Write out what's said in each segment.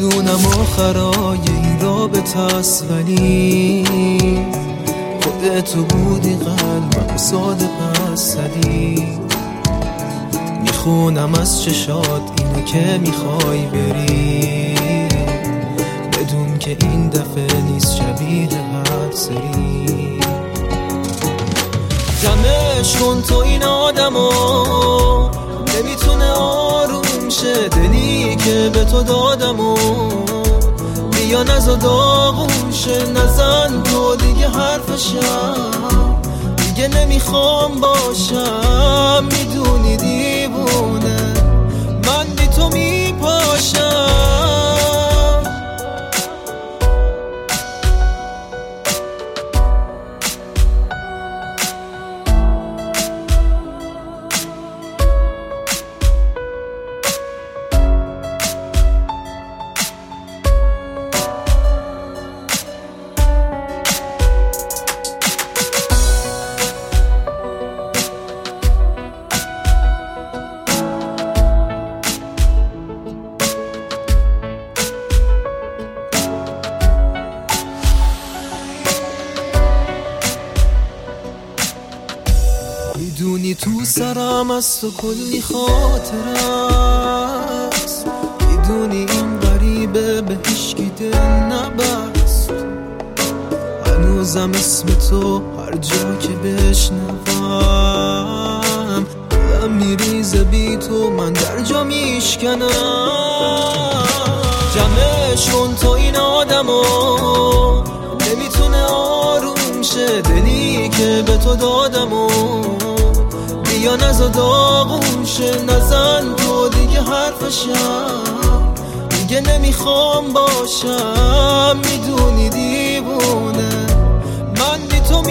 میدونم آخرای این رابطه است، ولی خودتو بودی قلبم صادق است. میخونم از چشات اینو که میخوای بری، بدون که این دفعه نیست شبیه هر سری. جمعش کن تو این آدمو، نمیتونه آروم شه دلی که به تو دادمو. بیا نزا داغون شه، نزن تو دیگه حرفشم، دیگه نمیخوام باشم. میدونی دیوونه من بی تو میپاشم. میدونی تو سرم از تو کلی خاطر است، میدونی این غریبه به هیچکی دل نبست. هنوزم اسم تو هر جا که بشنوم دلم میریزه بی تو، من در جا میشکنم. جمعش کن تو این آدمو، نمیتونه آروم شه دلی که به تو دادمو. بیا نزا داغون شه، نزن تو دیگه حرفشم، دیگه نمیخوام باشم. میدونی دیوونه من بی تو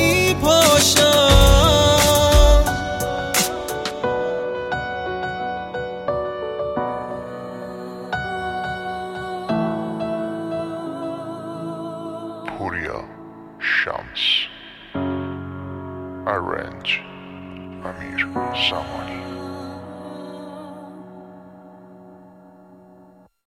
میپاشم. پوریا شمس. Arrange امیر زمانی.